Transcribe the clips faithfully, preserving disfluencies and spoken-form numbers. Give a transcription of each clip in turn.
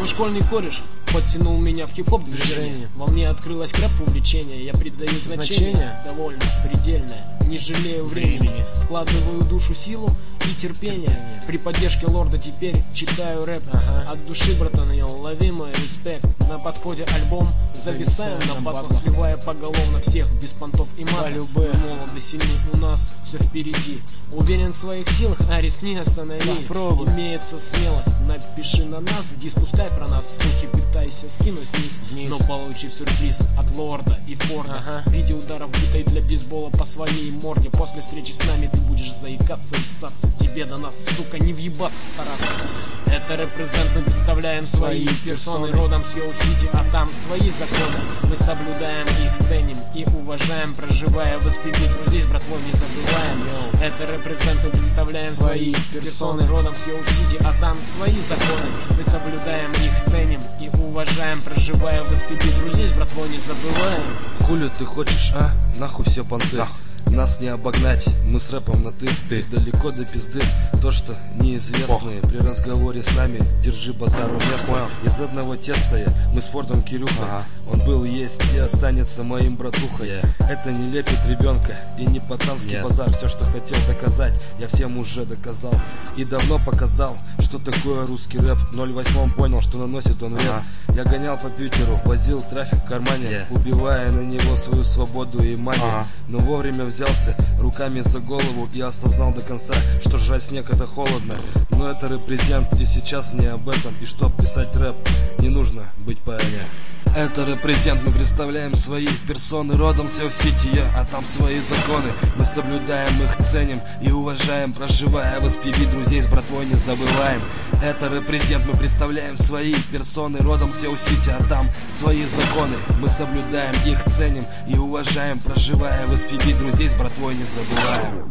Мой школьный кореш подтянул меня в хип-хоп движение. Во мне открылось к рэпу увлечение. Я придаю значение, значение довольно предельное. Не жалею времени, времени. Вкладываю душу, силу и терпение. терпение. При поддержке лорда теперь читаю рэп. Ага. От души, братан, я лови мой респект. На подходе альбом зависаем на батлах, сливая поголовно всех без понтов и матов. Молоды сильны, у нас все впереди. Уверен в своих силах, а рискни останови. Попробуй. Имеется смелость, напиши на нас, в диск пускай про нас слухи пытайся скинуть вниз, вниз. Но получив сюрприз от лорда и Форда, ага. В виде ударов битой для бейсбола по своей морде. После встречи с нами ты будешь заикаться и ссаться. Тебе до нас, сука, не въебаться стараться. Это репрезент, мы представляем свои персоны. Родом с Йоу-Сити, а там свои законы. Мы соблюдаем их, ценим и уважаем. Проживая в эс пи би, друзей с братвой не забываем. Это репрезент, мы представляем свои персоны. Родом с Йоу-Сити, а там свои законы. Мы соблюдаем их, ценим и уважаем. Проживая в эс пи би, друзей с братвой не забываем. Хулю ты хочешь, а? Нахуй все понты. Нахуй. Нас не обогнать, мы с рэпом на ты, ты. Далеко до пизды, то что неизвестные. Ох. При разговоре с нами держи базар уместно. Из одного теста я, мы с Фордом Кирюха, ага. Он был, есть и останется моим братухой. yeah. Это не лепит ребенка и не пацанский yeah. базар. Все, что хотел доказать, я всем уже доказал. И давно показал, что такое русский рэп. ноль восемь понял, что наносит он вред. ага. Я гонял по Питеру, возил трафик в кармане, yeah. убивая на него свою свободу и манию. ага. Но вовремя взялся руками за голову и осознал до конца, что жрать снег это холодно. Но это репрезент, и сейчас не об этом. И чтоб писать рэп, не нужно быть поэтом. Это репрезент, мы представляем свои персоны. Родом с Йоу-Сити, а там свои законы. Мы соблюдаем их, ценим и уважаем. Проживая в эс пи би, друзей с братвой не забываем. Это репрезент, мы представляем свои персоны. Родом с Йоу-Сити, а там свои законы. Мы соблюдаем их, ценим и уважаем. Проживая в эс пи би, друзей с братвой не забываем.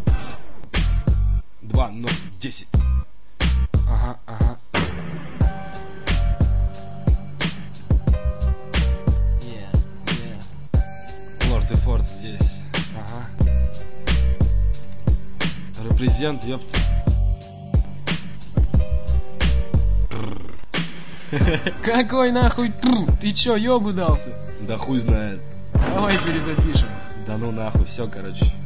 два ноль десять. Ага, ага. Лорд и Форд здесь. Ага. Репрезент, ёпт. Какой нахуй? Ты чё, ёбу дался? Да хуй знает. Давай перезапишем. Да ну нахуй, все, короче.